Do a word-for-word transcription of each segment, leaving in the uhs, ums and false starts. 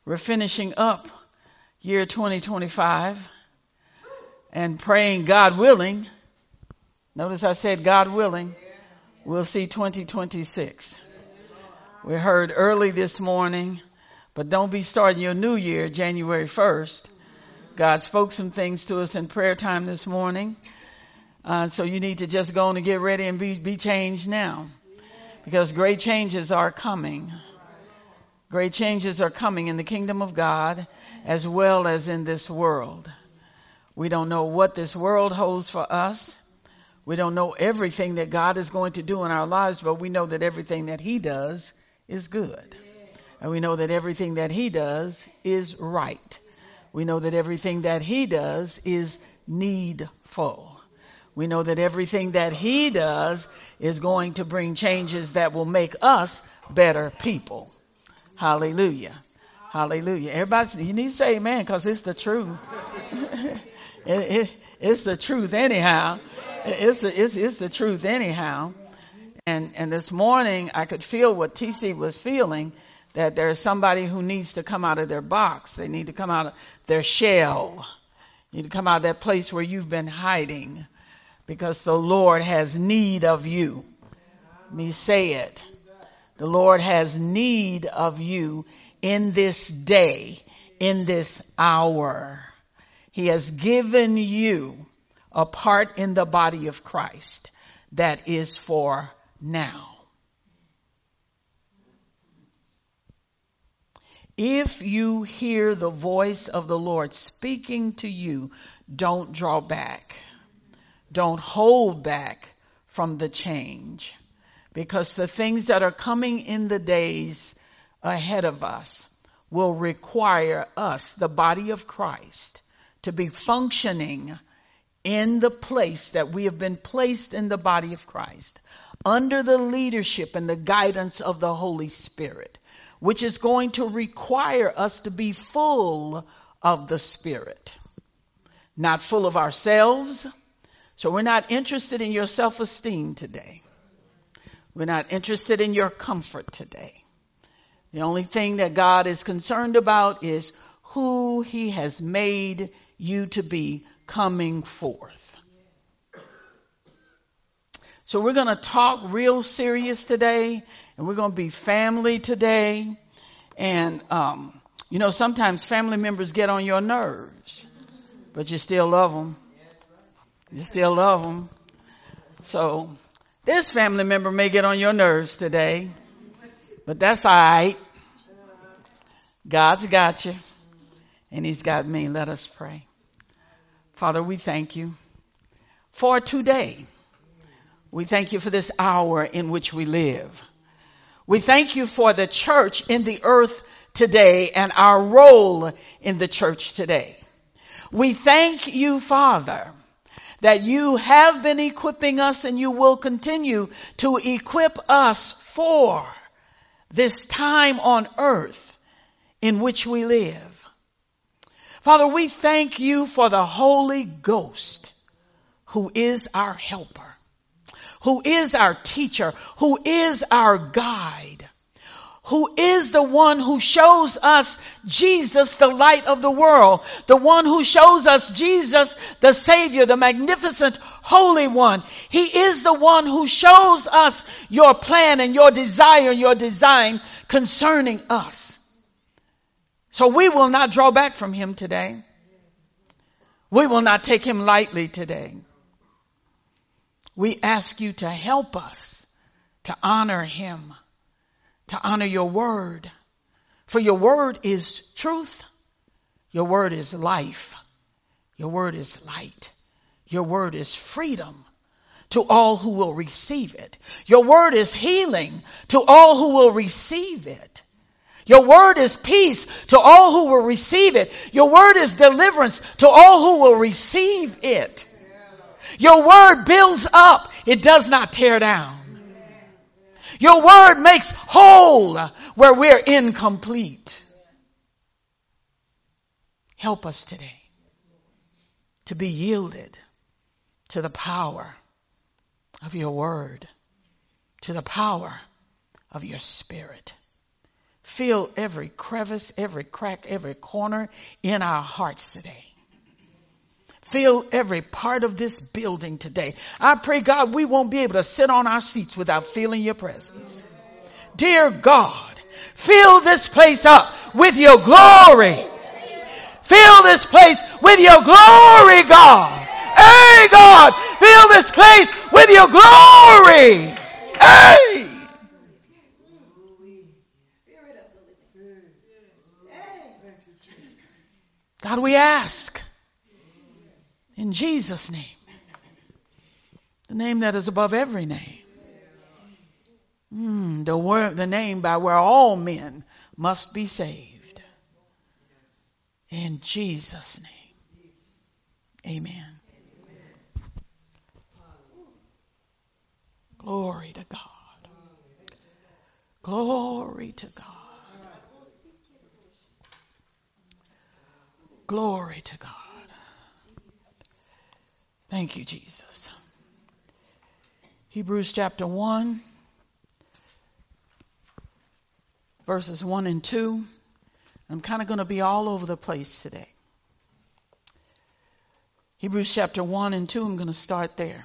We're finishing up year twenty twenty-five and praying, God willing. Notice I said God willing. We'll see twenty twenty-six. We heard early this morning, but don't be starting your new year January first. God spoke some things to us in prayer time this morning. Uh, so you need to just go on and get ready and be, be changed now, because great changes are coming. Great changes are coming in the kingdom of God as well as in this world. We don't know what this world holds for us. We don't know everything that God is going to do in our lives, but we know that everything that he does is good. And we know that everything that he does is right. We know that everything that he does is needful. We know that everything that he does is going to bring changes that will make us better people. Hallelujah. Hallelujah. Everybody, you need to say amen, because it's the truth. it, it, it's the truth anyhow. It's the, it's, it's the truth anyhow. And, and this morning I could feel what T C was feeling, that there's somebody who needs to come out of their box. They need to come out of their shell. You need to come out of that place where you've been hiding, because the Lord has need of you. Let me say it. The Lord has need of you in this day, in this hour. He has given you a part in the body of Christ that is for now. If you hear the voice of the Lord speaking to you, don't draw back. Don't hold back from the change. Because the things that are coming in the days ahead of us will require us, the body of Christ, to be functioning in the place that we have been placed in the body of Christ, under the leadership and the guidance of the Holy Spirit, which is going to require us to be full of the Spirit, not full of ourselves. So we're not interested in your self-esteem today. We're not interested in your comfort today. The only thing that God is concerned about is who he has made you to be coming forth. So we're going to talk real serious today, and we're going to be family today. And, um, you know, sometimes family members get on your nerves, but you still love them. You still love them. So this family member may get on your nerves today, but that's all right. God's got you, and he's got me. Let us pray. Father, we thank you for today. We thank you for this hour in which we live. We thank you for the church in the earth today and our role in the church today. We thank you, Father, that you have been equipping us and you will continue to equip us for this time on earth in which we live. Father, we thank you for the Holy Ghost, who is our helper, who is our teacher, who is our guide, who is the one who shows us Jesus, the light of the world, the one who shows us Jesus, the Savior, the magnificent Holy One. He is the one who shows us your plan and your desire, your design concerning us. So we will not draw back from him today. We will not take him lightly today. We ask you to help us to honor him, to honor your word. For your word is truth. Your word is life. Your word is light. Your word is freedom to all who will receive it. Your word is healing to all who will receive it. Your word is peace to all who will receive it. Your word is deliverance to all who will receive it. Your word builds up. It does not tear down. Your word makes whole where we're incomplete. Help us today to be yielded to the power of your word, to the power of your spirit. fill every crevice, every crack, every corner in our hearts today. Fill every part of this building today. I pray, God, we won't be able to sit on our seats without feeling your presence. Dear God, fill this place up with your glory. Fill this place with your glory, God. Hey, God, fill this place with your glory. Hey. God, we ask in Jesus' name, the name that is above every name, mm, the word, the name by where all men must be saved. In Jesus' name, amen. Glory to God. Glory to God. Glory to God. Thank you, Jesus. Hebrews chapter one, verses one and two. I'm kind of going to be all over the place today. Hebrews chapter one and two, I'm going to start there.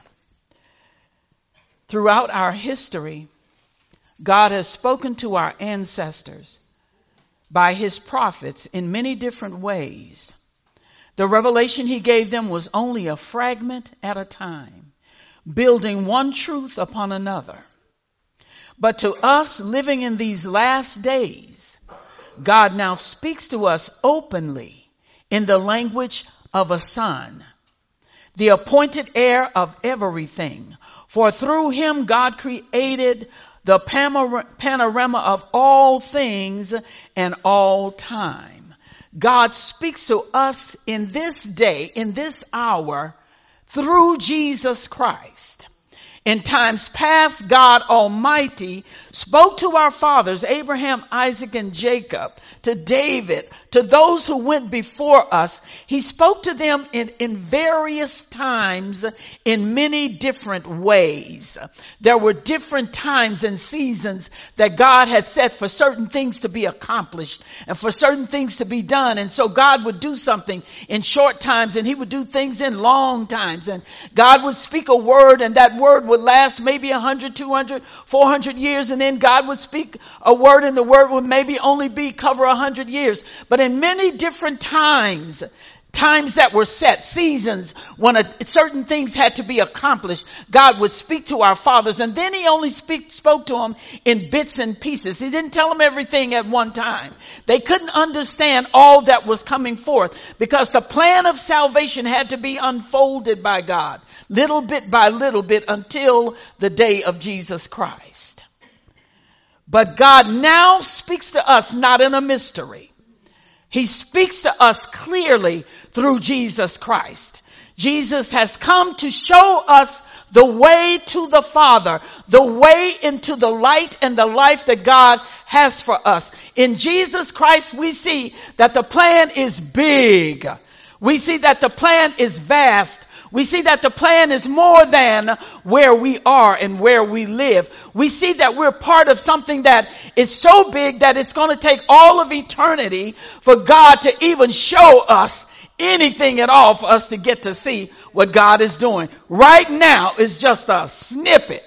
Throughout our history, God has spoken to our ancestors by his prophets in many different ways. The revelation he gave them was only a fragment at a time, building one truth upon another. But to us living in these last days, God now speaks to us openly in the language of a son, the appointed heir of everything. For through him God created the panorama of all things and all time. God speaks to us in this day, in this hour, through Jesus Christ. In times past, God Almighty spoke to our fathers, Abraham, Isaac, and Jacob, to David, to those who went before us. He spoke to them in, in various times, in many different ways. There were different times and seasons that God had set for certain things to be accomplished and for certain things to be done. And so God would do something in short times and he would do things in long times. And God would speak a word and that word would last maybe one hundred, two hundred, four hundred years, and then God would speak a word and the word would maybe only be cover one hundred years. But in many different times, times that were set, seasons when a, certain things had to be accomplished, God would speak to our fathers, and then he only speak, spoke to them in bits and pieces. He didn't tell them everything at one time. They couldn't understand all that was coming forth because the plan of salvation had to be unfolded by God, little bit by little bit until the day of Jesus Christ. But God now speaks to us not in a mystery. He speaks to us clearly through Jesus Christ. Jesus has come to show us the way to the Father, the way into the light and the life that God has for us. In Jesus Christ, we see that the plan is big. We see that the plan is vast. We see that the plan is more than where we are and where we live. We see that we're part of something that is so big that it's going to take all of eternity for God to even show us anything at all for us to get to see what God is doing. Right now is just a snippet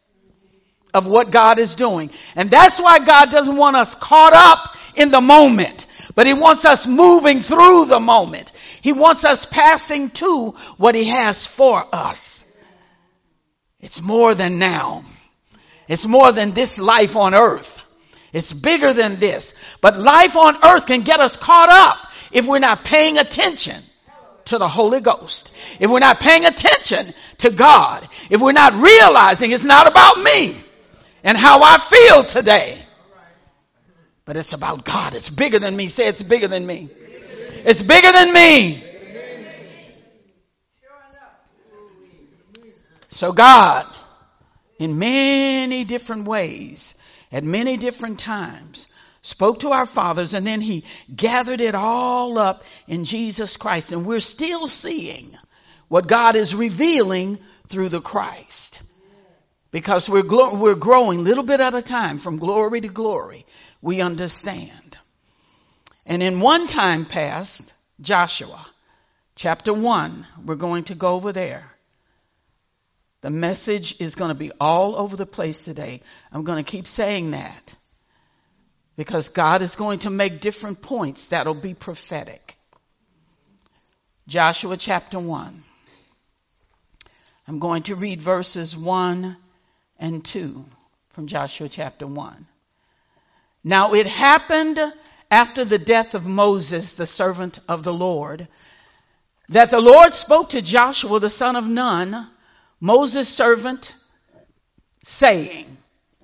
of what God is doing. And that's why God doesn't want us caught up in the moment, but he wants us moving through the moment. He wants us passing to what he has for us. It's more than now. It's more than this life on earth. It's bigger than this. But life on earth can get us caught up if we're not paying attention to the Holy Ghost. If we're not paying attention to God. If we're not realizing it's not about me and how I feel today. But it's about God. It's bigger than me. Say it's bigger than me. It's bigger than me. So God, in many different ways, at many different times, spoke to our fathers, and then he gathered it all up in Jesus Christ. And we're still seeing what God is revealing through the Christ. Because we're, glo- we're growing little bit at a time from glory to glory. we understand. And in one time past, Joshua, chapter one, we're going to go over there. The message is going to be all over the place today. I'm going to keep saying that because God is going to make different points that'll be prophetic. Joshua chapter one. I'm going to read verses one and two from Joshua chapter one. Now it happened after the death of Moses, the servant of the Lord, that the Lord spoke to Joshua, the son of Nun, Moses' servant, saying,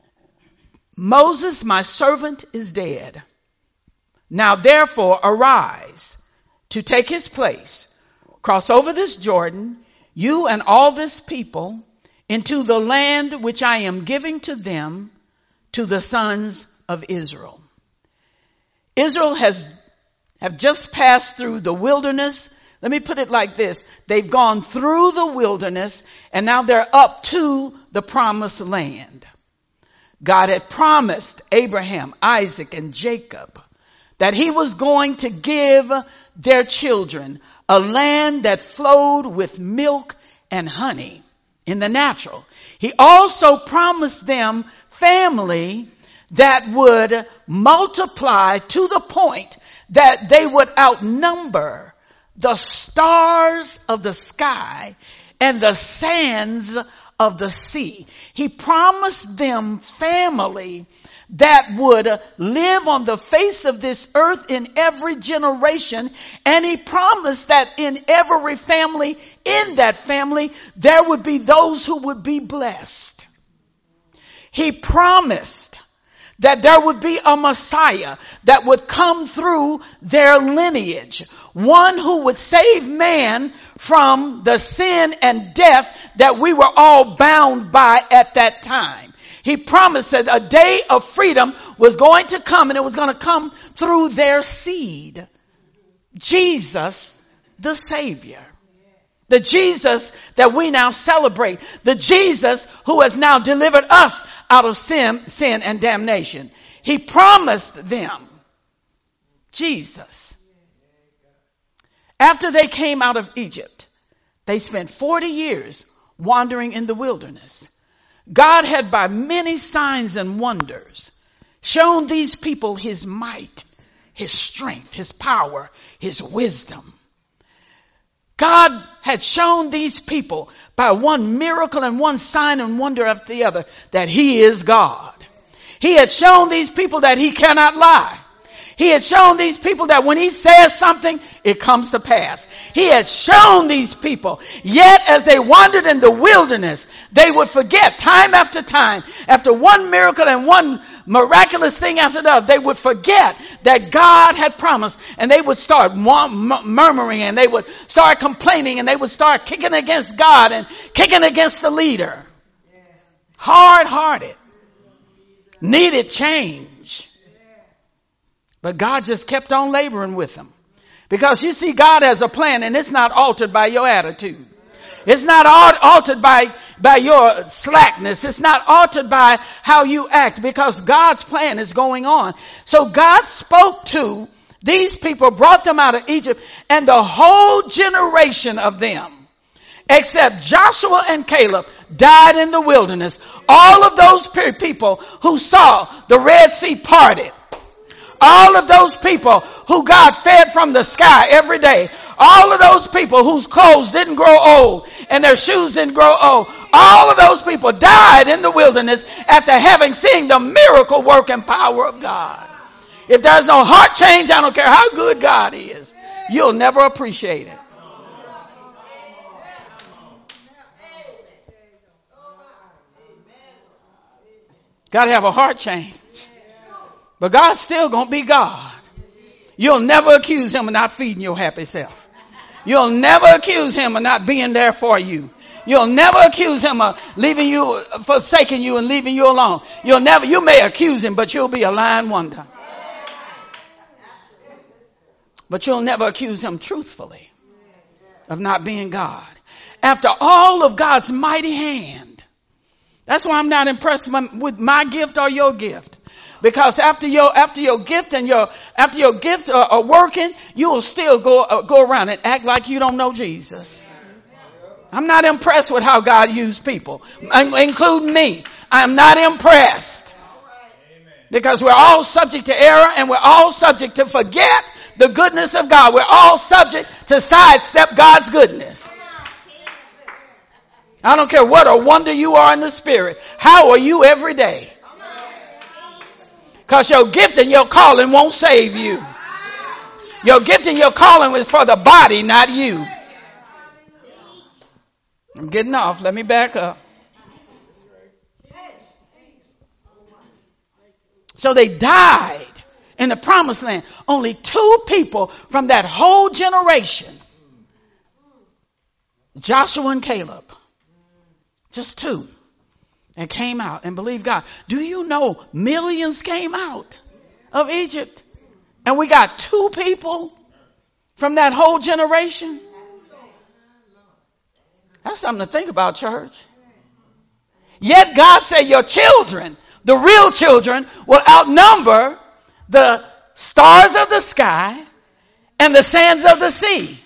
Moses, my servant, is dead. Now therefore arise to take his place, cross over this Jordan, you and all this people, into the land which I am giving to them, to the sons of Israel. Israel has have just passed through the wilderness. Let me put it like this. They've gone through the wilderness and now they're up to the promised land. God had promised Abraham, Isaac, and Jacob that he was going to give their children a land that flowed with milk and honey in the natural. He also promised them family that would multiply to the point that they would outnumber the stars of the sky and the sands of the sea. He promised them family that would live on the face of this earth in every generation. And he promised that in every family, in that family, there would be those who would be blessed. He promised that there would be a Messiah that would come through their lineage. One who would save man from the sin and death that we were all bound by at that time. He promised that a day of freedom was going to come, and it was going to come through their seed. Jesus, the Savior. The Jesus that we now celebrate. The Jesus who has now delivered us out of sin, sin and damnation. He promised them Jesus. After they came out of Egypt, they spent forty years wandering in the wilderness. God had by many signs and wonders shown these people his might, his strength, his power, his wisdom. God had shown these people by one miracle and one sign and wonder after the other that he is God. He had shown these people that he cannot lie. He had shown these people that when he says something, it comes to pass. He had shown these people, yet as they wandered in the wilderness, they would forget time after time, after one miracle and one miraculous thing after the other, they would forget that God had promised, and they would start murmuring, and they would start complaining, and they would start kicking against God and kicking against the leader. Hard-hearted. Needed change. But God just kept on laboring with them. Because you see, God has a plan, and it's not altered by your attitude. It's not altered by, by your slackness. It's not altered by how you act, because God's plan is going on. So God spoke to these people, brought them out of Egypt, and the whole generation of them, except Joshua and Caleb, died in the wilderness. All of those people who saw the Red Sea parted. All of those people who God fed from the sky every day. All of those people whose clothes didn't grow old and their shoes didn't grow old. All of those people died in the wilderness after having seen the miracle working power of God. If there's no heart change, I don't care how good God is, you'll never appreciate it. Got to have a heart change. But God's still going to be God. You'll never accuse him of not feeding your happy self. You'll never accuse him of not being there for you. You'll never accuse him of leaving you, forsaking you and leaving you alone. You'll never, you may accuse him, but you'll be a lying wonder. But you'll never accuse him truthfully of not being God. After all of God's mighty hand That's why I'm not impressed with my gift or your gift. Because after your, after your gift and your, after your gifts are, are working, you will still go, uh, go around and act like you don't know Jesus. I'm not impressed with how God used people, including me. I'm not impressed. Because we're all subject to error and we're all subject to forget the goodness of God. We're all subject to sidestep God's goodness. I don't care what a wonder you are in the spirit. How are you every day? Because your gift and your calling won't save you. Your gift and your calling is for the body, not you. I'm getting off. Let me back up. So they died in the promised land. Only two people from that whole generation. Joshua and Caleb. Just two. And came out and believed God. Do you know millions came out of Egypt? And we got two people from that whole generation? That's something to think about, church. Yet God said your children, the real children, will outnumber the stars of the sky and the sands of the sea.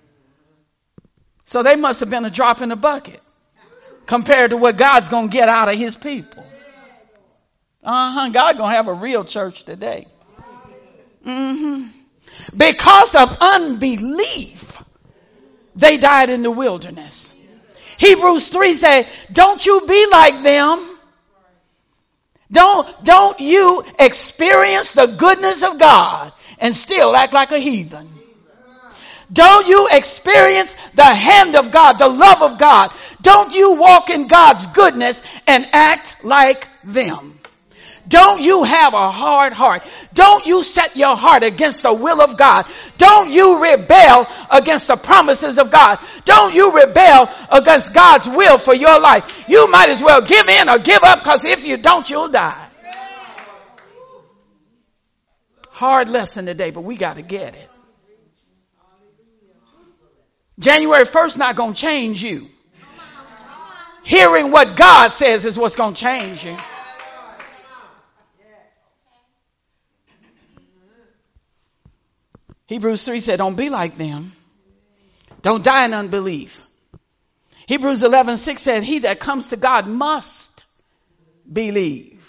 So they must have been a drop in the bucket compared to what God's going to get out of his people. Uh-huh. God going to have a real church today. Mm-hmm. Because of unbelief, they died in the wilderness. Hebrews three says, don't you be like them. Don't, don't you experience the goodness of God and still act like a heathen. Don't you experience the hand of God, the love of God. Don't you walk in God's goodness and act like them. Don't you have a hard heart. Don't you set your heart against the will of God. Don't you rebel against the promises of God. Don't you rebel against God's will for your life. You might as well give in or give up, because if you don't, you'll die. Hard lesson today, but we got to get it. January first not going to change you. Hearing what God says is what's going to change you. Hebrews three said, don't be like them. Don't die in unbelief. Hebrews eleven six said, he that comes to God must believe.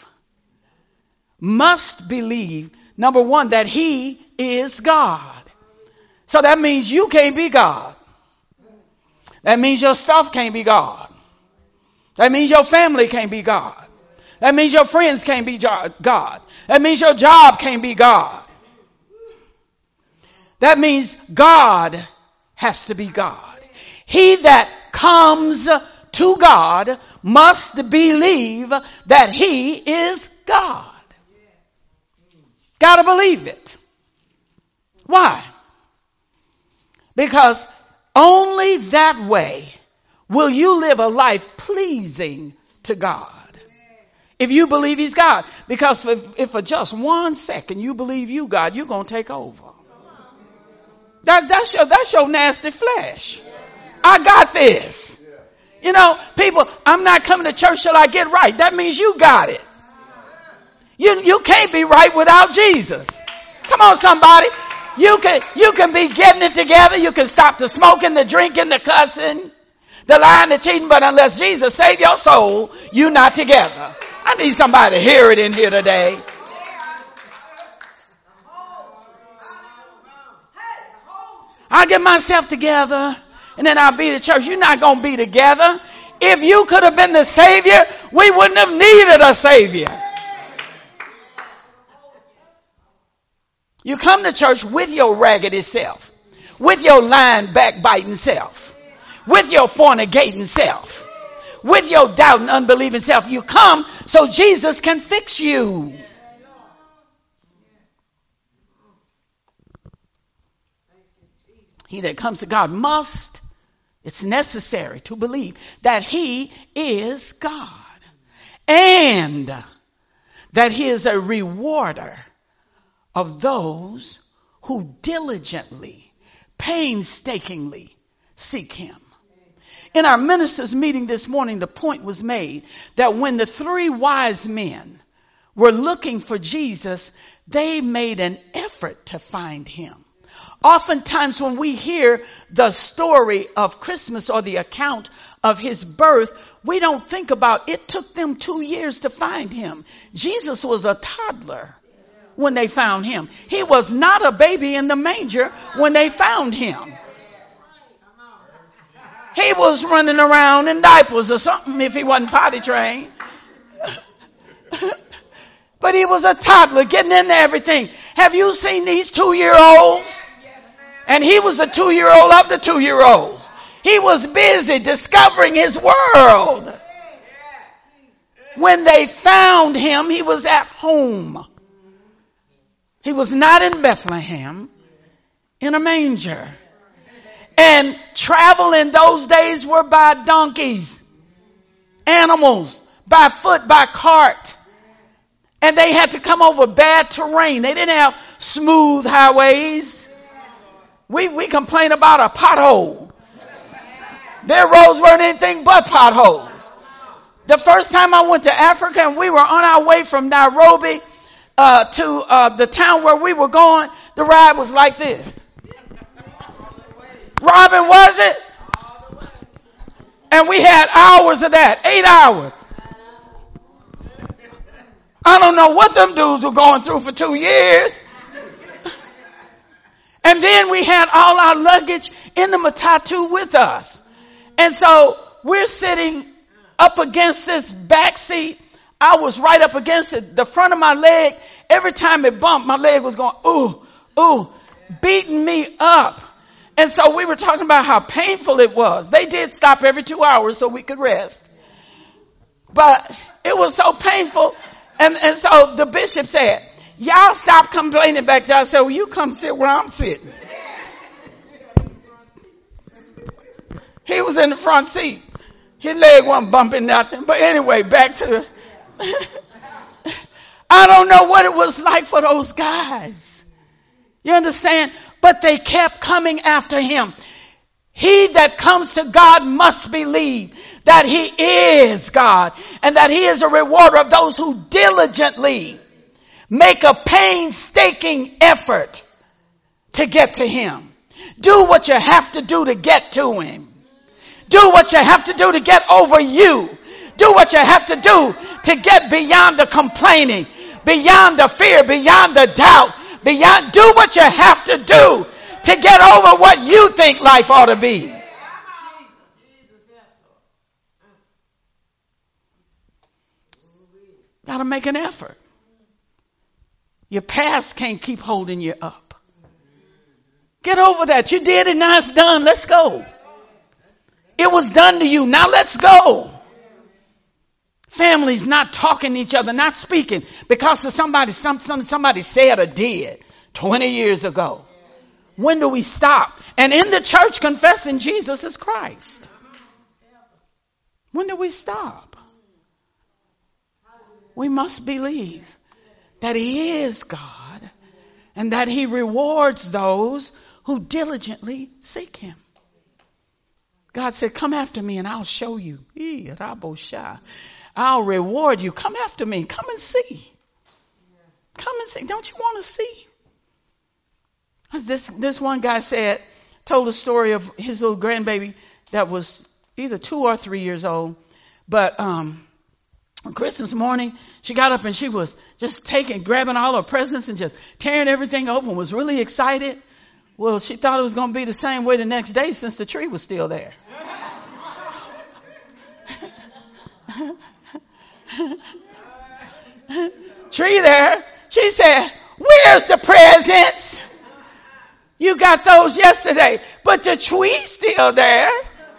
Must believe, number one, that he is God. So that means you can't be God. That means your stuff can't be God. That means your family can't be God. That means your friends can't be God. That means your job can't be God. That means God has to be God. He that comes to God must believe that he is God. Gotta believe it. Why? Because only that way will you live a life pleasing to God. If you believe he's God. Because if, if for just one second you believe you God, you're going to take over. That, that's your, that's your nasty flesh. I got this. You know, people, I'm not coming to church till I get right. That means you got it. You, you can't be right without Jesus. Come on, somebody. You can, you can be getting it together. You can stop the smoking, the drinking, the cussing, the lying, the cheating. But unless Jesus saved your soul, you're not together. I need somebody to hear it in here today. I'll get myself together and then I'll be the church. You're not going to be together. If you could have been the Savior, we wouldn't have needed a Savior. You come to church with your raggedy self, with your lying, backbiting self, with your fornicating self, with your doubting, unbelieving self. You come so Jesus can fix you. He that comes to God must, it's necessary to believe that he is God and that he is a rewarder of those who diligently, painstakingly seek him. In our ministers' meeting this morning, the point was made that when the three wise men were looking for Jesus, they made an effort to find him. Oftentimes when we hear the story of Christmas or the account of his birth, we don't think about it took them two years to find him. Jesus was a toddler when they found him. He was not a baby in the manger when they found him. He was running around in diapers or something if he wasn't potty trained. But he was a toddler getting into everything. Have you seen these two-year-olds? And he was a two-year-old of the two-year-olds. He was busy discovering his world. When they found him, he was at home. He was not in Bethlehem, in a manger. And travel in those days were by donkeys, animals, by foot, by cart. And they had to come over bad terrain. They didn't have smooth highways. We, we complain about a pothole. Their roads weren't anything but potholes. The first time I went to Africa and we were on our way from Nairobi uh, to uh, the town where we were going, the ride was like this. Robin, was it? And we had hours of that, eight hours. I don't know what them dudes were going through for two years. And then we had all our luggage in the matatu with us. And so we're sitting up against this back seat. I was right up against it. The front of my leg, every time it bumped, my leg was going, ooh, ooh, beating me up. And so we were talking about how painful it was. They did stop every two hours so we could rest. But it was so painful. And, and so the bishop said, y'all stop complaining back there. I said, well, you come sit where I'm sitting. He was in the front seat. His leg wasn't bumping nothing. But anyway, back to the... I don't know what it was like for those guys. You understand? But they kept coming after him. He that comes to God must believe that he is God and that he is a rewarder of those who diligently make a painstaking effort to get to him. Do what you have to do to get to him. Do what you have to do to get over you. Do what you have to do to get beyond the complaining, beyond the fear, beyond the doubt, beyond. Do what you have to do to get over what you think life ought to be. Got to make an effort. Your past can't keep holding you up. Get over that. You did it, now it's done. Let's go. It was done to you. Now let's go. Families not talking to each other, not speaking because of somebody, some, some, somebody said or did twenty years ago. When do we stop? And in the church confessing Jesus is Christ. When do we stop? We must believe that he is God and that he rewards those who diligently seek him. God said, come after me and I'll show you. I'll reward you. Come after me. Come and see. Come and see. Don't you want to see? This, this one guy said, told a story of his little grandbaby that was either two or three years old. But um, on Christmas morning, she got up and she was just taking, grabbing all her presents and just tearing everything open, was really excited. Well, she thought it was going to be the same way the next day since the tree was still there. Tree there. She said, where's the presents? You got those yesterday, but the tree's still there.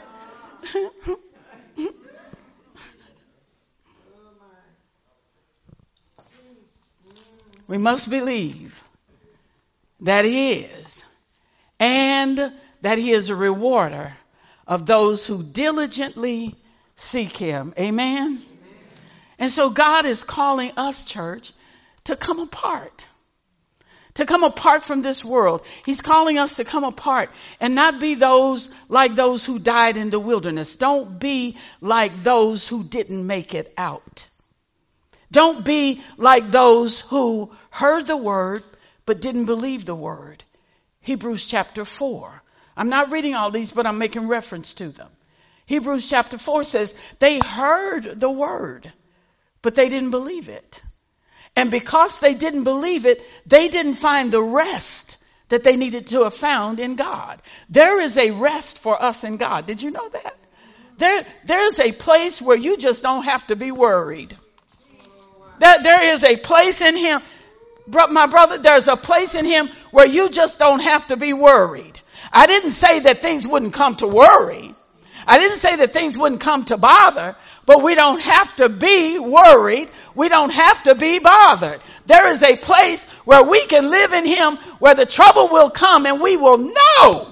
We must believe that he is, and that he is a rewarder of those who diligently seek him. Amen? Amen. And so God is calling us, church, to come apart, to come apart from this world. He's calling us to come apart and not be those like those who died in the wilderness. Don't be like those who didn't make it out. Don't be like those who heard the word but didn't believe the word. Hebrews chapter four. I'm not reading all these, but I'm making reference to them. Hebrews chapter four says they heard the word, but they didn't believe it. And because they didn't believe it, they didn't find the rest that they needed to have found in God. There is a rest for us in God. Did you know that? There, there's a place where you just don't have to be worried. That there is a place in him, my brother, there's a place in him where you just don't have to be worried. I didn't say that things wouldn't come to worry. I didn't say that things wouldn't come to bother, but we don't have to be worried. We don't have to be bothered. There is a place where we can live in him, where the trouble will come and we will know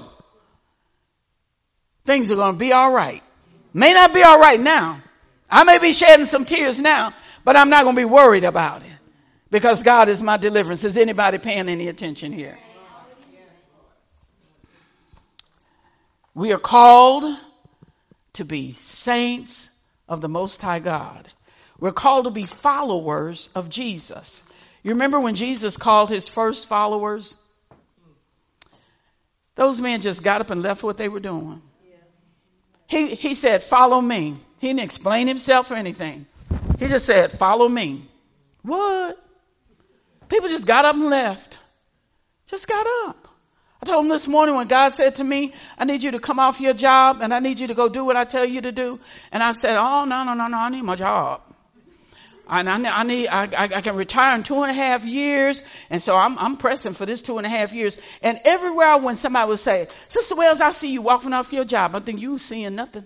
things are going to be all right. May not be all right now. I may be shedding some tears now, but I'm not going to be worried about it because God is my deliverance. Is anybody paying any attention here? We are called to be saints of the Most High God. We're called to be followers of Jesus. You remember when Jesus called his first followers? Those men just got up and left what they were doing. He, he said, follow me. He didn't explain himself or anything. He just said, follow me. What? People just got up and left. Just got up. I told him this morning when God said to me, I need you to come off your job and I need you to go do what I tell you to do. And I said, oh, no, no, no, no, I need my job. And I, I need, I, I can retire in two and a half years. And so I'm, I'm pressing for this two and a half years. And everywhere I went, somebody would say, Sister Wells, I see you walking off your job. I think you seeing nothing.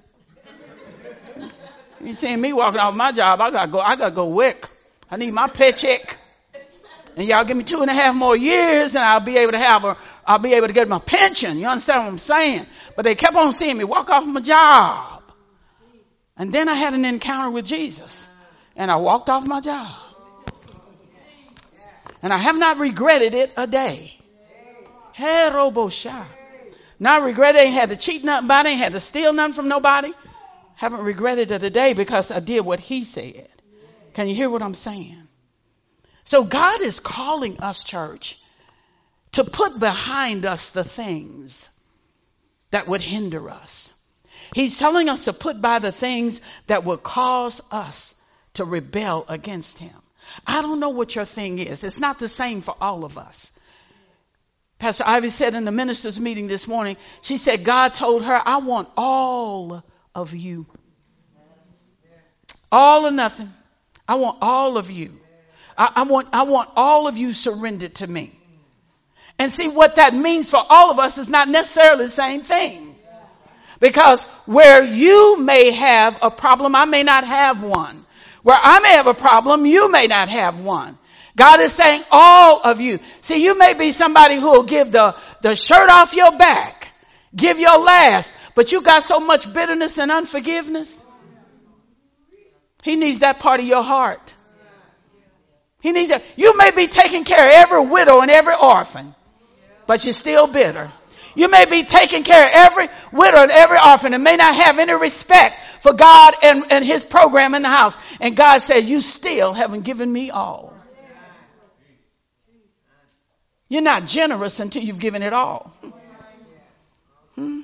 You seeing me walking off my job. I gotta go, I gotta go work. I need my paycheck. And y'all give me two and a half more years and I'll be able to have a, I'll be able to get my pension. You understand what I'm saying? But they kept on seeing me walk off my job. And then I had an encounter with Jesus. And I walked off my job. And I have not regretted it a day. Hey, Robosha. Not regretted. I ain't had to cheat nothing about it. Ain't had to steal nothing from nobody. Haven't regretted it a day because I did what he said. Can you hear what I'm saying? So God is calling us, church, to put behind us the things that would hinder us. He's telling us to put by the things that would cause us to rebel against him. I don't know what your thing is. It's not the same for all of us. Pastor Ivy said in the ministers' meeting this morning, she said God told her, I want all of you. All or nothing. I want all of you. I, I want, I want all of you surrendered to me. And see, what that means for all of us is not necessarily the same thing. Because where you may have a problem, I may not have one. Where I may have a problem, you may not have one. God is saying all of you. See, you may be somebody who will give the, the shirt off your back, give your last, but you got so much bitterness and unforgiveness. He needs that part of your heart. He needs that. You may be taking care of every widow and every orphan, but you're still bitter. You may be taking care of every widow and every orphan and may not have any respect for God and, and his program in the house. And God said, you still haven't given me all. You're not generous until you've given it all. Hmm?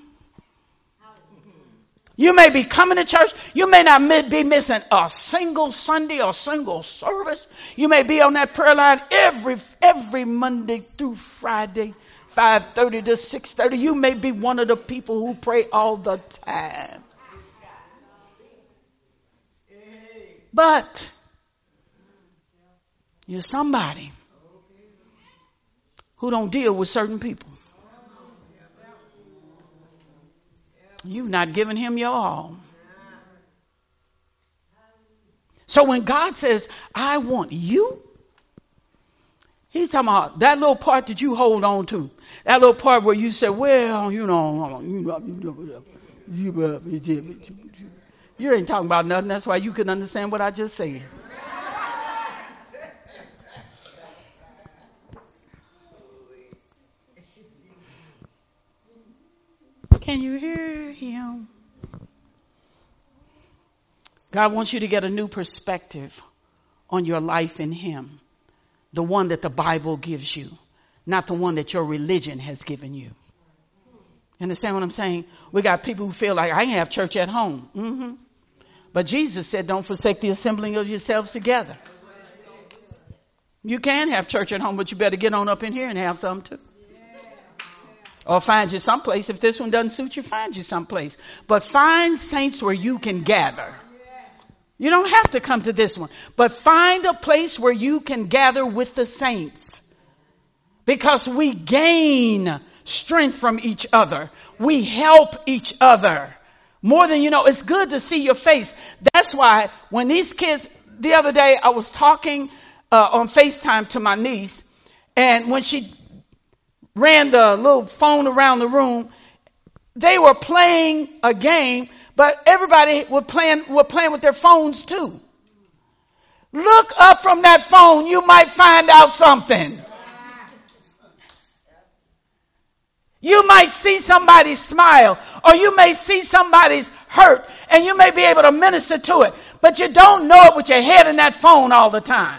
You may be coming to church. You may not be missing a single Sunday or single service. You may be on that prayer line every, every Monday through Friday, five thirty to six thirty. You may be one of the people who pray all the time. But you're somebody who don't deal with certain people. You've not given him your all. So when God says, I want you, he's talking about that little part that you hold on to. That little part where you say, well, you know, you know, you ain't talking about nothing. That's why you can understand what I just said. Can you hear him? God wants you to get a new perspective on your life in him. The one that the Bible gives you, not the one that your religion has given you. Understand what I'm saying? We got people who feel like, I can have church at home. Mm-hmm. But Jesus said, don't forsake the assembling of yourselves together. You can have church at home, but you better get on up in here and have some too. Or find you someplace. If this one doesn't suit you, find you someplace. But find saints where you can gather. You don't have to come to this one. But find a place where you can gather with the saints. Because we gain strength from each other. We help each other. More than you know, it's good to see your face. That's why when these kids, the other day I was talking uh, on FaceTime to my niece. And when she ran the little phone around the room, they were playing a game, but everybody were playing, were playing with their phones too. Look up from that phone. You might find out something. You might see somebody smile, or you may see somebody's hurt, and you may be able to minister to it, but you don't know it with your head in that phone all the time.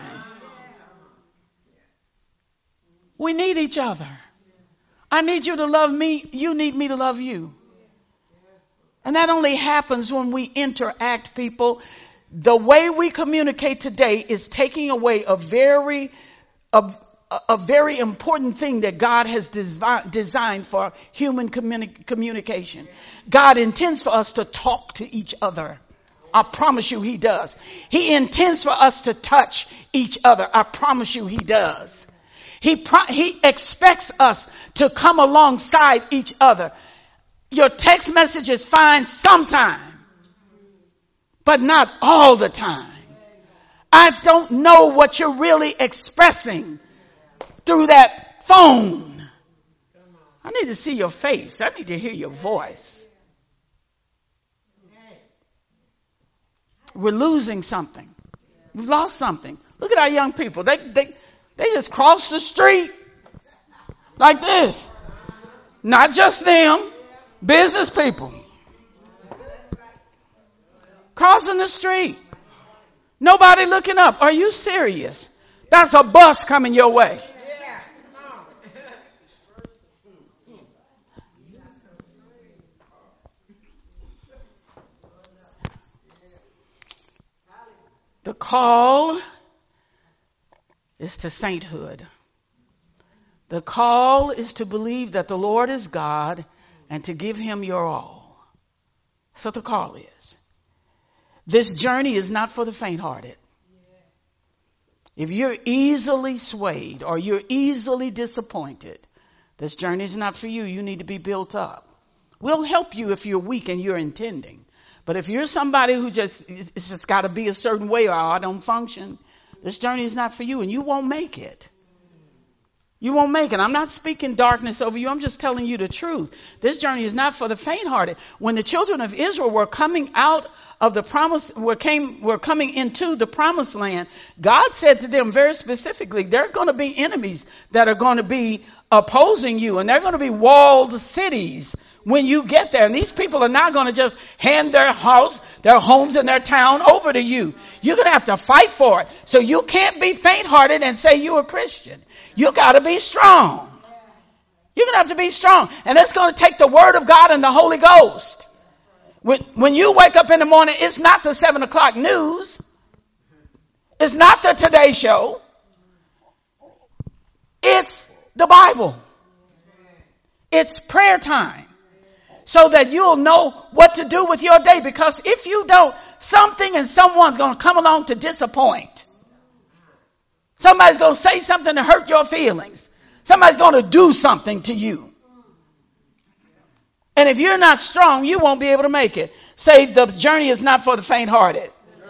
We need each other. I need you to love me. You need me to love you. And that only happens when we interact, people. The way we communicate today is taking away a very, a, a very important thing that God has desi- designed for human communi- communication. God intends for us to talk to each other. I promise you he does. He intends for us to touch each other. I promise you he does. He, pro- he expects us to come alongside each other. Your text message is fine sometime, but not all the time. I don't know what you're really expressing through that phone. I need to see your face. I need to hear your voice. We're losing something. We've lost something. Look at our young people. They, they, they just cross the street like this. Not just them. Business people. Crossing the street. Nobody looking up. Are you serious? That's a bus coming your way. The call is to sainthood. The call is to believe that the Lord is God and to give him your all. That's what the call is. This journey is not for the faint-hearted. If you're easily swayed or you're easily disappointed, this journey is not for you. You need to be built up. We'll help you if you're weak and you're intending. But if you're somebody who just, it's just got to be a certain way or I don't function, this journey is not for you and you won't make it. You won't make it. I'm not speaking darkness over you. I'm just telling you the truth. This journey is not for the faint-hearted. When the children of Israel were coming out of the promise, were came, were coming into the promised land, God said to them very specifically, there are going to be enemies that are going to be opposing you, and they're going to be walled cities when you get there. And these people are not going to just hand their house, their homes, and their town over to you. You're going to have to fight for it. So you can't be faint-hearted and say you're a Christian. You got to be strong. You're going to have to be strong. And it's going to take the word of God and the Holy Ghost. When, when you wake up in the morning, it's not the seven o'clock news. It's not the Today Show. It's the Bible. It's prayer time. So that you'll know what to do with your day. Because if you don't, something and someone's going to come along to disappoint. Somebody's going to say something to hurt your feelings. Somebody's going to do something to you. And if you're not strong, you won't be able to make it. Say the journey is not for the faint-hearted.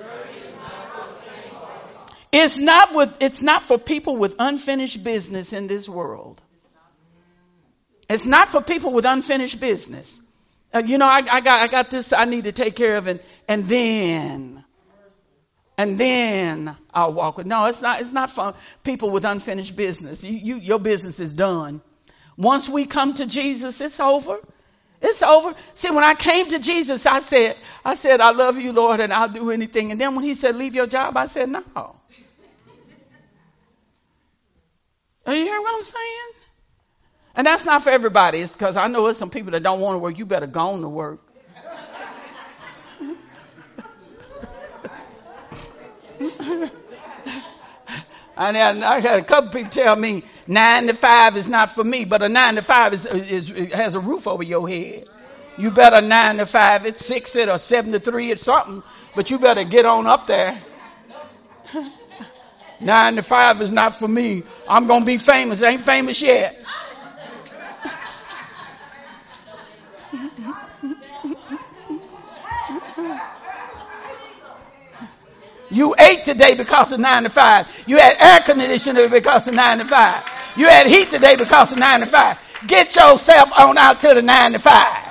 It's not with, it's not for people with unfinished business in this world. It's not for people with unfinished business. Uh, you know, I, I got, I got this I need to take care of, and, and then, and then I'll walk with. No, it's not, it's not for people with unfinished business. You, you, your business is done. Once we come to Jesus, it's over. It's over. See, when I came to Jesus, I said, I said, I love you, Lord, and I'll do anything. And then when he said, leave your job, I said, no. Are you hearing what I'm saying? And that's not for everybody. It's because I know there's some people that don't want to work. You better go on to work. And I had a couple people tell me nine to five is not for me, but a nine to five is, is, is has a roof over your head. You better nine to five it, six it, or seven to three it, something. But you better get on up there. Nine to five is not for me. I'm gonna be famous. I ain't famous yet. You ate today because of nine to five. You had air conditioning because of nine to five. You had heat today because of nine to five. Get yourself on out to the nine to five.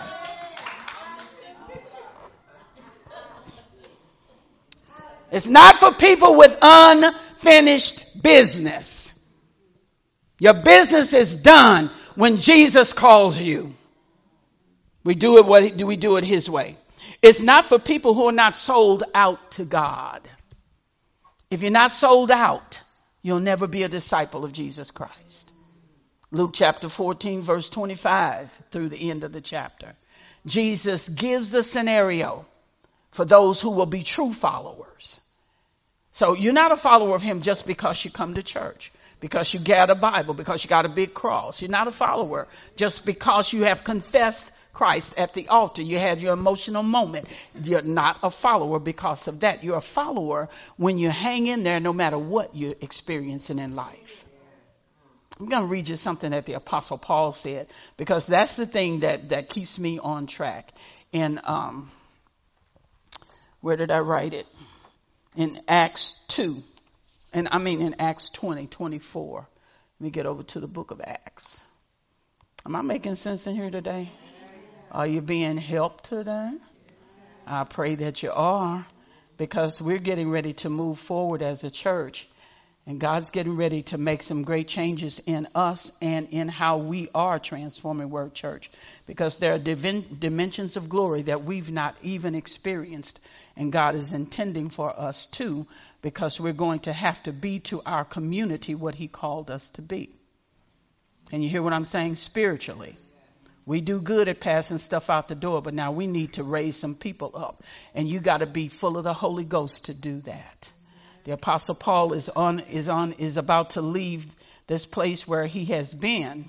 It's not for people with unfinished business. Your business is done when Jesus calls you. We do it what do we do it his way. It's not for people who are not sold out to God. If you're not sold out, you'll never be a disciple of Jesus Christ. Luke chapter fourteen, verse twenty-five through the end of the chapter. Jesus gives a scenario for those who will be true followers. So you're not a follower of him just because you come to church, because you got a Bible, because you got a big cross. You're not a follower just because you have confessed Christ at the altar. You had your emotional moment. You're not a follower because of that. You're a follower when you hang in there no matter what you're experiencing in life. I'm going to read you something that the Apostle Paul said, because that's the thing that, that keeps me on track. In, um, where did I write it? In Acts two. And I mean in Acts twenty, twenty-four. Let me get over to the book of Acts. Am I making sense in here today? Are you being helped today? I pray that you are, because we're getting ready to move forward as a church. And God's getting ready to make some great changes in us and in how we are transforming Word Church. Because there are divin- dimensions of glory that we've not even experienced. And God is intending for us too, because we're going to have to be to our community what he called us to be. And you hear what I'm saying? Spiritually. We do good at passing stuff out the door, but now we need to raise some people up. And you got to be full of the Holy Ghost to do that. The Apostle Paul is on, is on, is about to leave this place where he has been.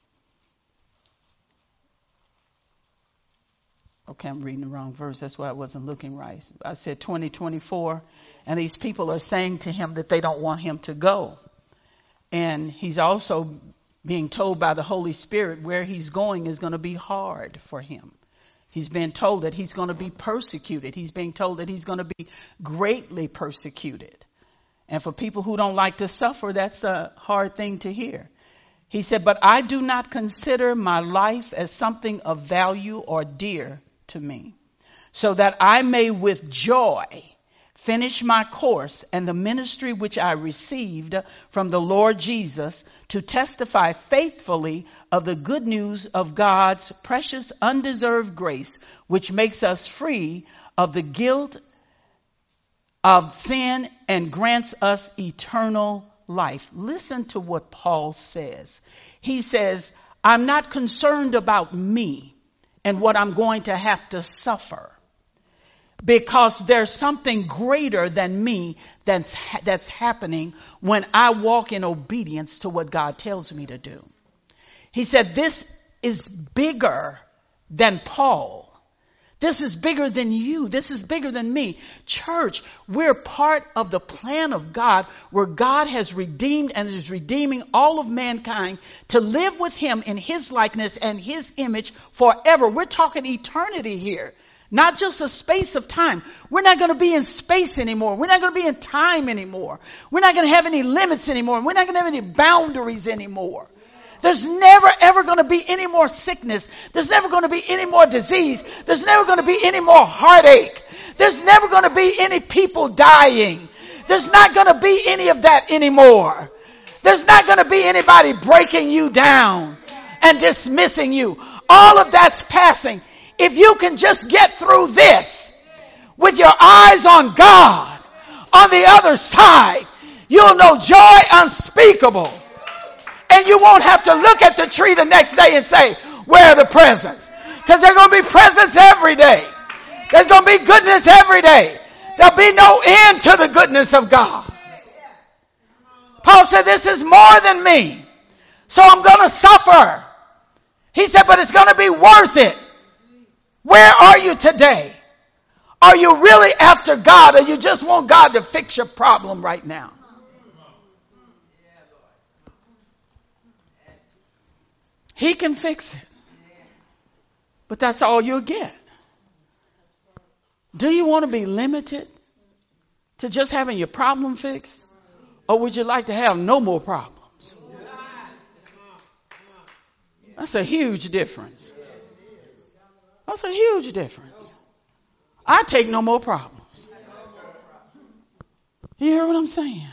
Okay, I'm reading the wrong verse. That's why I wasn't looking right. I said twenty twenty-four, and these people are saying to him that they don't want him to go. And he's also being told by the Holy Spirit where he's going is going to be hard for him. He's been told that he's going to be persecuted. He's being told that he's going to be greatly persecuted. And for people who don't like to suffer, that's a hard thing to hear. He said, but I do not consider my life as something of value or dear to me, so that I may with joy finish my course and the ministry which I received from the Lord Jesus, to testify faithfully of the good news of God's precious undeserved grace, which makes us free of the guilt of sin and grants us eternal life. Listen to what Paul says. He says, I'm not concerned about me and what I'm going to have to suffer, because there's something greater than me that's, that's happening when I walk in obedience to what God tells me to do. He said, this is bigger than Paul. This is bigger than you. This is bigger than me. Church, we're part of the plan of God, where God has redeemed and is redeeming all of mankind to live with him in his likeness and his image forever. We're talking eternity here. Not just a space of time. We're not going to be in space anymore. We're not going to be in time anymore. We're not going to have any limits anymore. We're not going to have any boundaries anymore. There's never, ever going to be any more sickness. There's never going to be any more disease. There's never going to be any more heartache. There's never going to be any people dying. There's not going to be any of that anymore. There's not going to be anybody breaking you down and dismissing you. All of that's passing. If you can just get through this with your eyes on God, on the other side, you'll know joy unspeakable. And you won't have to look at the tree the next day and say, where are the presents? Because there are going to be presents every day. There's going to be goodness every day. There'll be no end to the goodness of God. Paul said, this is more than me. So I'm going to suffer. He said, but it's going to be worth it. Where are you today? Are you really after God, or you just want God to fix your problem right now? He can fix it. But that's all you'll get. Do you want to be limited to just having your problem fixed? Or would you like to have no more problems? That's a huge difference. That's a huge difference. I take no more problems. You hear what I'm saying?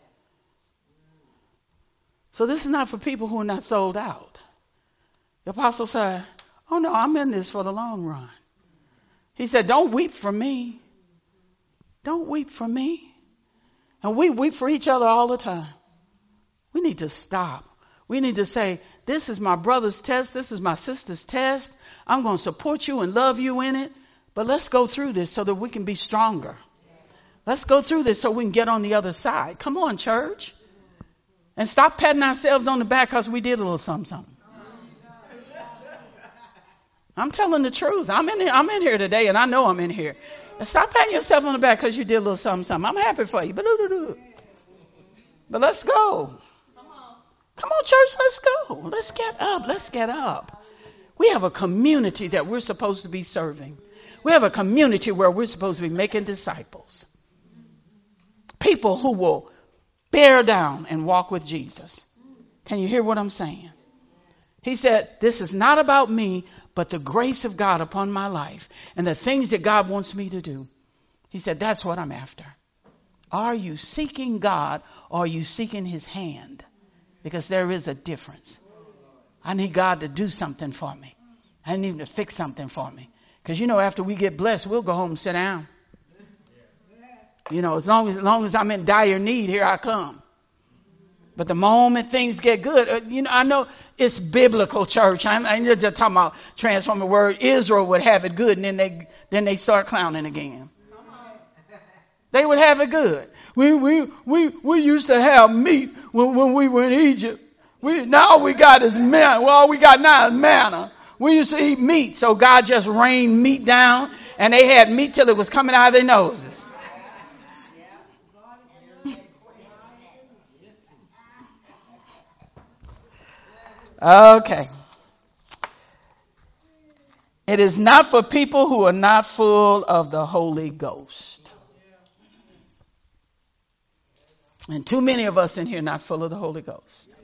So this is not for people who are not sold out. The apostle said, oh no, I'm in this for the long run. He said, don't weep for me. Don't weep for me. And we weep for each other all the time. We need to stop. We need to say, this is my brother's test. This is my sister's test. I'm going to support you and love you in it. But let's go through this so that we can be stronger. Let's go through this so we can get on the other side. Come on, church. And stop patting ourselves on the back because we did a little something, something. I'm telling the truth. I'm in here, I'm in here today, and I know I'm in here. And stop patting yourself on the back because you did a little something, something. I'm happy for you. But, but let's go. Come on, church, let's go. Let's get up. Let's get up. We have a community that we're supposed to be serving. We have a community where we're supposed to be making disciples. People who will bear down and walk with Jesus. Can you hear what I'm saying? He said, this is not about me, but the grace of God upon my life and the things that God wants me to do. He said, that's what I'm after. Are you seeking God or are you seeking his hand? Because there is a difference. I need God to do something for me. I need him to fix something for me. Because, you know, after we get blessed, we'll go home and sit down. You know, as long as, as long as I'm in dire need, here I come. But the moment things get good, you know, I know it's biblical, church. I'm, I'm just talking about transforming the word. Israel would have it good, and then they then they start clowning again. They would have it good. We we we we used to have meat when, when we were in Egypt. We now we got is manna. Well, all we got now is manna. We used to eat meat, so God just rained meat down, and they had meat till it was coming out of their noses. Okay. It is not for people who are not full of the Holy Ghost. And too many of us in here are not full of the Holy Ghost.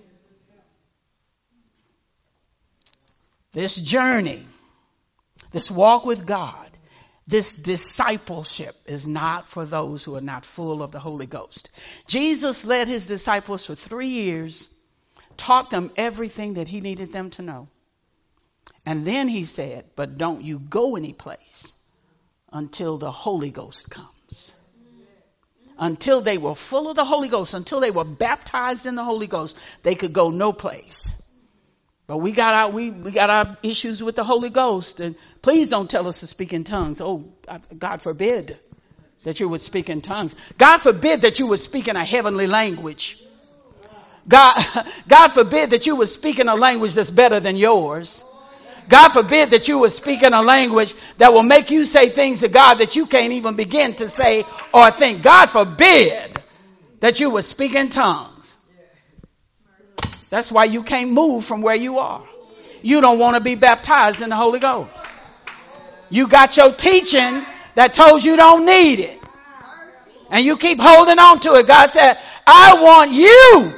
This journey, this walk with God, this discipleship is not for those who are not full of the Holy Ghost. Jesus led his disciples for three years, taught them everything that he needed them to know. And then he said, but don't you go any place until the Holy Ghost comes. Until they were full of the Holy Ghost, until they were baptized in the Holy Ghost, they could go no place. But we got our, we, we got our issues with the Holy Ghost. And please don't tell us to speak in tongues. Oh, God forbid that you would speak in tongues. God forbid that you would speak in a heavenly language. God, God forbid that you would speak in a language that's better than yours. God forbid that you would speak in a language that will make you say things to God that you can't even begin to say or think. God forbid that you would speak in tongues. That's why you can't move from where you are. You don't want to be baptized in the Holy Ghost. You got your teaching that told you don't need it. And you keep holding on to it. God said, I want you.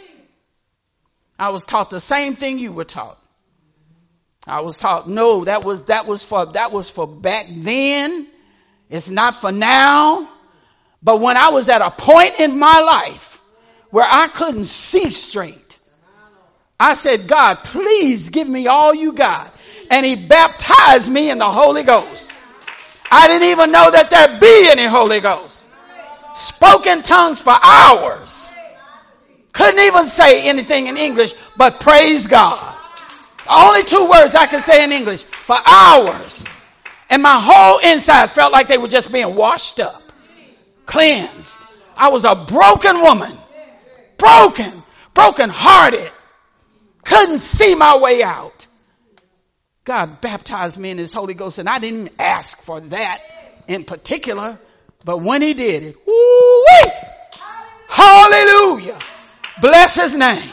I was taught the same thing you were taught. I was taught, no, that was, that was for, that was for back then. It's not for now. But when I was at a point in my life where I couldn't see straight, I said, God, please give me all you got. and he baptized me in the Holy Ghost. I didn't even know that there be any Holy Ghost. Spoke in tongues for hours. Couldn't even say anything in English, but praise God. Only two words I could say in English for hours. And my whole insides felt like they were just being washed up, cleansed. I was a broken woman, broken, broken hearted. Couldn't see my way out. God baptized me in his Holy Ghost, and I didn't even ask for that in particular. But when he did it, woo-wee, hallelujah, bless his name.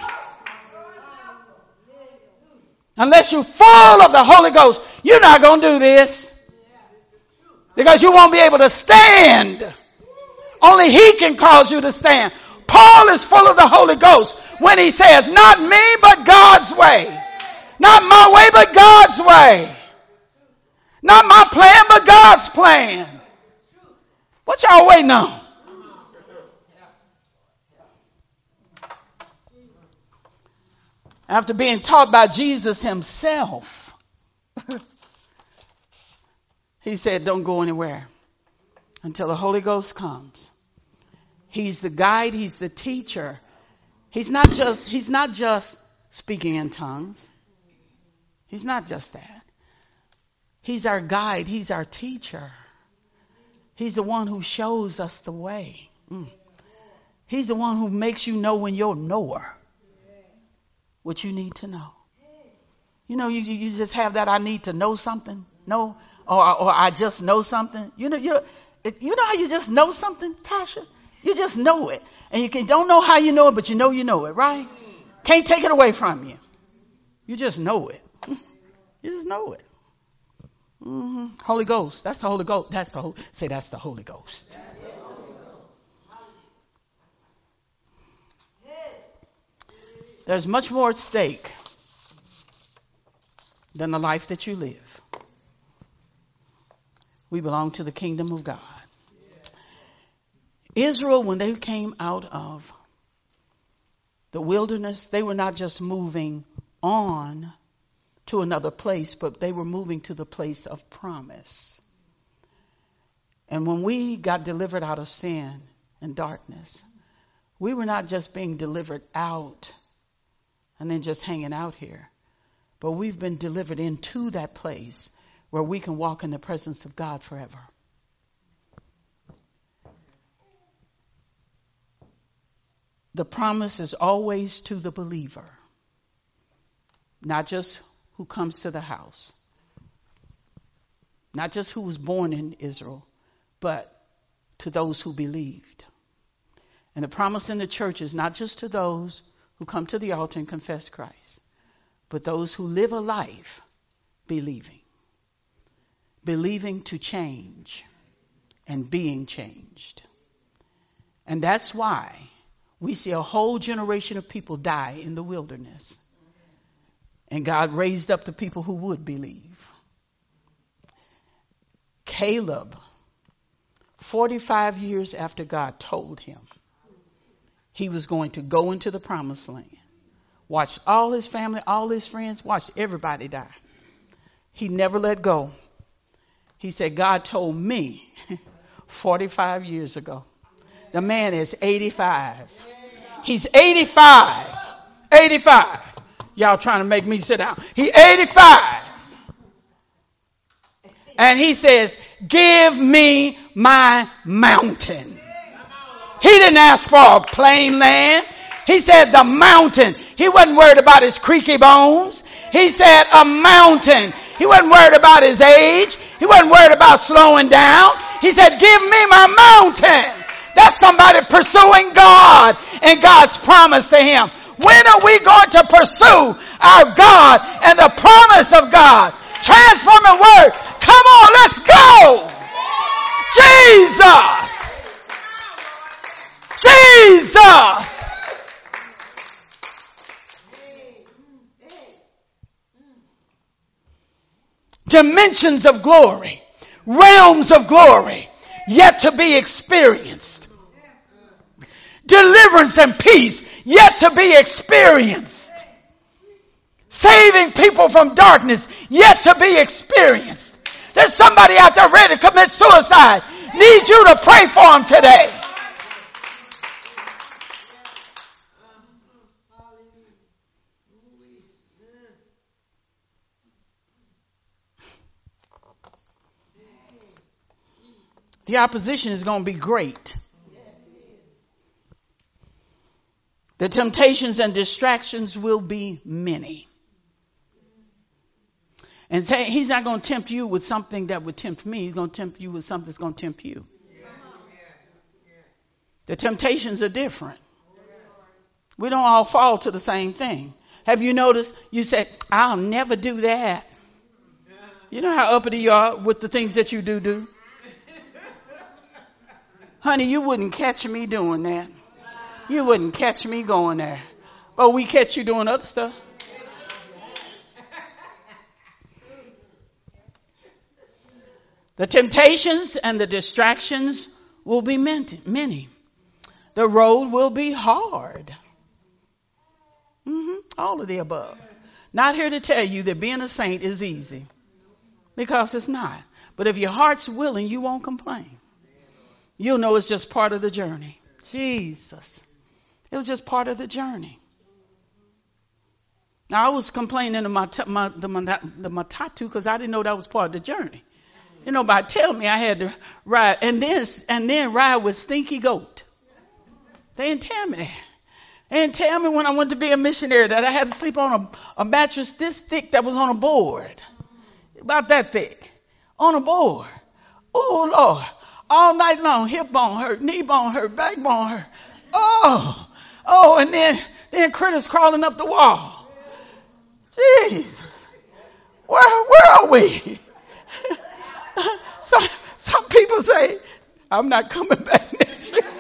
Unless you're full of the Holy Ghost, you're not going to do this. Because you won't be able to stand. Only he can cause you to stand. Paul is full of the Holy Ghost when he says, not me, but God's way. Not my way, but God's way. Not my plan, but God's plan. What y'all waiting on? After being taught by Jesus himself, he said, don't go anywhere until the Holy Ghost comes. He's the guide. He's the teacher. He's not just, he's not just speaking in tongues. He's not just that. He's our guide. He's our teacher. He's the one who shows us the way. Mm. He's the one who makes you know when you're knower what you need to know. You know, you, you just have that I need to know something. No. Or, or I just know something. You know, you you know how you just know something, Tasha? You just know it. And you can, don't know how you know it, but you know you know it, right? Can't take it away from you. You just know it. You just know it. Mm-hmm. Holy Ghost. That's the Holy Ghost. That's the Holy, say that's the Holy Ghost. There's much more at stake than the life that you live. We belong to the kingdom of God. Israel, when they came out of the wilderness, they were not just moving on to another place, but they were moving to the place of promise. And when we got delivered out of sin and darkness, we were not just being delivered out and then just hanging out here, but we've been delivered into that place where we can walk in the presence of God forever. The promise is always to the believer, not just who comes to the house, not just who was born in Israel, but to those who believed. And the promise in the church is not just to those who come to the altar and confess Christ, but those who live a life believing. Believing to change and being changed. And that's why we see a whole generation of people die in the wilderness. And God raised up the people who would believe. Caleb, forty-five years after God told him he was going to go into the promised land, watched all his family, all his friends, watched everybody die. He never let go. He said, God told me forty-five years ago. The man is eighty-five. He's eighty-five. eighty-five. Y'all trying to make me sit down. He's eighty-five. And he says, give me my mountain. He didn't ask for a plain land. He said the mountain. He wasn't worried about his creaky bones. He said a mountain. He wasn't worried about his age. He wasn't worried about slowing down. He said, give me my mountain. That's somebody pursuing God and God's promise to him. When are we going to pursue our God and the promise of God? Transforming word. Come on, let's go. Jesus. Jesus. Dimensions of glory, realms of glory yet to be experienced. Deliverance and peace yet to be experienced. Saving people from darkness yet to be experienced. There's somebody out there ready to commit suicide. Need you to pray for them today. The opposition is going to be great. The temptations and distractions will be many. And say, he's not going to tempt you with something that would tempt me. He's going to tempt you with something that's going to tempt you. The temptations are different. We don't all fall to the same thing. Have you noticed? You said, I'll never do that. You know how uppity you are with the things that you do do? Honey, you wouldn't catch me doing that. You wouldn't catch me going there. But we catch you doing other stuff. The temptations and the distractions will be many. The road will be hard. Mm-hmm. All of the above. Not here to tell you that being a saint is easy. Because it's not. But if your heart's willing, you won't complain. You'll know it's just part of the journey. Jesus. It was just part of the journey. Now, I was complaining to my, t- my, the, my, the matatu because I didn't know that was part of the journey. You know, by telling me I had to ride. And then, and then ride with Stinky Goat. They didn't tell me that. They didn't tell me when I went to be a missionary that I had to sleep on a, a mattress this thick that was on a board. About that thick. On a board. Oh, Lord. All night long, hip bone hurt, knee bone hurt, back bone hurt. Oh, oh, and then, then critters crawling up the wall. Jesus. Where, where are we? some, some people say, I'm not coming back next year.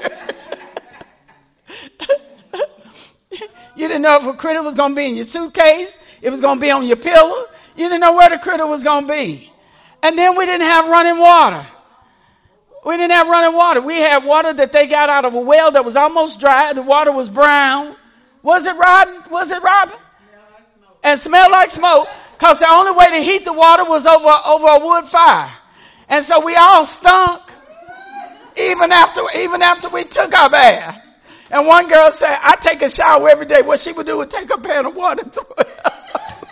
You didn't know if a critter was going to be in your suitcase. It was going to be on your pillow. You didn't know where the critter was going to be. And then we didn't have running water. We didn't have running water. We had water that they got out of a well that was almost dry. The water was brown. Was it, Robin? Was it Robin? And smelled like smoke. Because the only way to heat the water was over, over a wood fire. And so we all stunk. Even after, even after we took our bath. And one girl said, I take a shower every day. What she would do would take a pan of water and throw it up.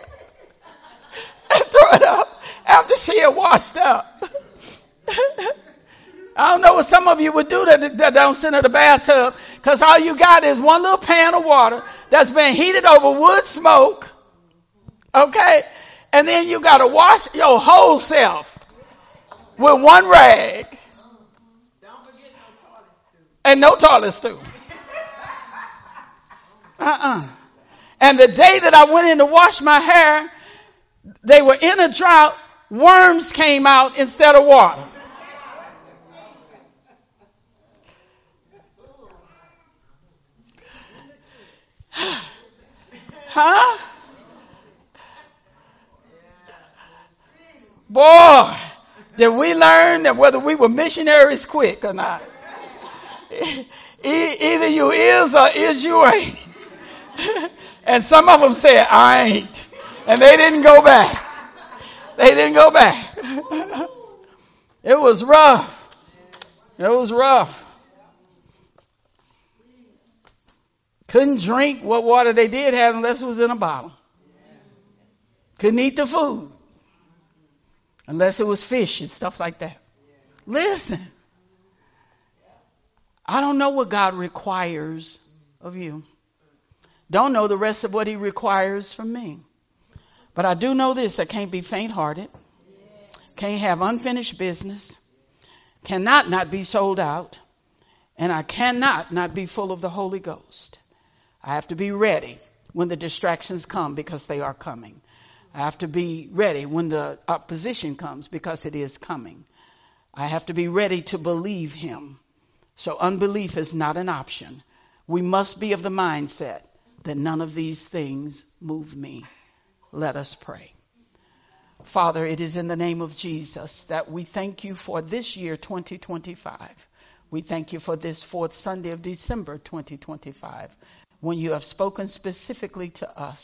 and throw it up after she had washed up. I don't know what some of you would do that, that don't sit in the bathtub, because all you got is one little pan of water that's been heated over wood smoke. Okay? And then you got to wash your whole self with one rag. Don't forget no toilet stool. And no toilet stool. Uh-uh. And the day that I went in to wash my hair, they were in a drought. Worms came out instead of water. Huh? Boy, did we learn that whether we were missionaries quick or not. E- either you is or is you ain't. And some of them said, I ain't. And they didn't go back. They didn't go back. It was rough. It was rough. Couldn't drink what water they did have unless it was in a bottle. Couldn't eat the food unless it was fish and stuff like that. Listen, I don't know what God requires of you. Don't know the rest of what he requires from me. But I do know this: I can't be faint-hearted. Can't have unfinished business. Cannot not be sold out. And I cannot not be full of the Holy Ghost. I have to be ready when the distractions come, because they are coming. I have to be ready when the opposition comes, because it is coming. I have to be ready to believe him. So unbelief is not an option. We must be of the mindset that none of these things move me. Let us pray. Father, it is in the name of Jesus that we thank you for this year, twenty twenty-five. We thank you for this fourth Sunday of December, twenty twenty-five, when you have spoken specifically to us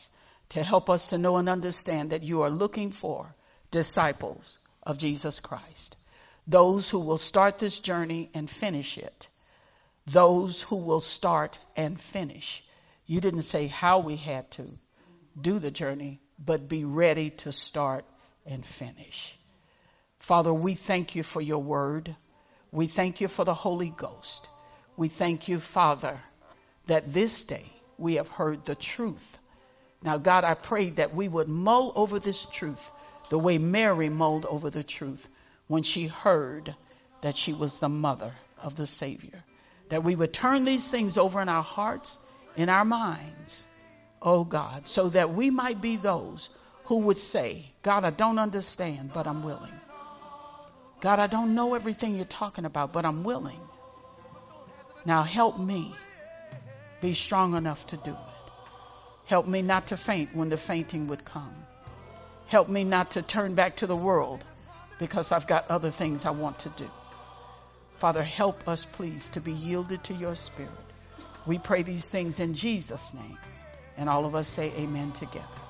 to help us to know and understand that you are looking for disciples of Jesus Christ. Those who will start this journey and finish it. Those who will start and finish. You didn't say how we had to do the journey, but be ready to start and finish. Father, we thank you for your word. We thank you for the Holy Ghost. We thank you, Father, that this day we have heard the truth. Now, God, I pray that we would mull over this truth the way Mary mulled over the truth when she heard that she was the mother of the Savior. That we would turn these things over in our hearts, in our minds, oh God, so that we might be those who would say, God, I don't understand, but I'm willing. God, I don't know everything you're talking about, but I'm willing. Now help me be strong enough to do it. Help me not to faint when the fainting would come. Help me not to turn back to the world because I've got other things I want to do. Father, help us, please, to be yielded to your Spirit. We pray these things in Jesus' name. And all of us say amen together.